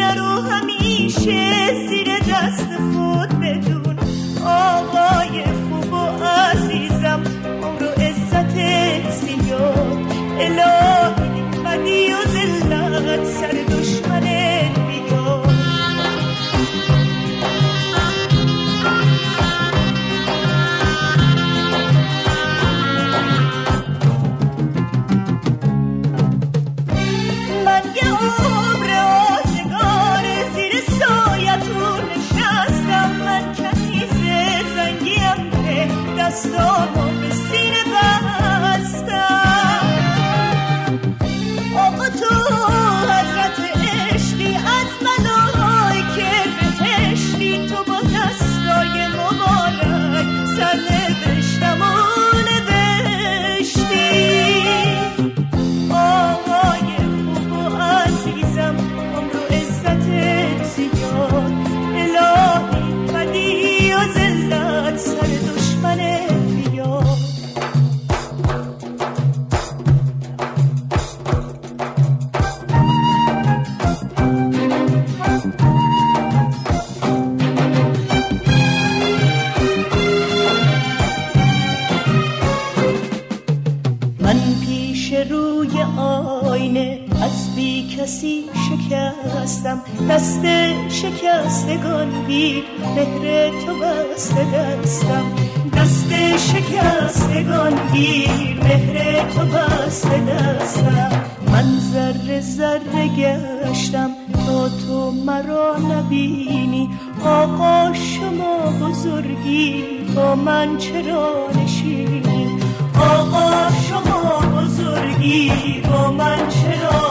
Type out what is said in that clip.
نرو همیشه زیر دست خود بدون آقای خوب و عزیزم عمر و عزت زیاد الهی بدی و ذلت سر دشمنت بیاد من یه عمر آزگار زیر سایتون نشستم من کنیز زنگیم به دستامو به سینه بستم آقا تو حضرت عشقی از ملائکه بهشتی تو با دستای مبارک سرنوشتم و نوشتی آقای خوب و عزیزم عمر و عزتت زیاد الهی بدی و ذلت سر دشمنت بیاد من پیش روی آینه از بی کسی شکستم دست شکستگان بی مهر تو بسته دستم دست شکستگان بی مهر تو بسته دستم من ذره ذره گشتم تا تو مرا نبینی آقا شما بزرگی با من چرا نشینی آقا شما بزرگی با من چرا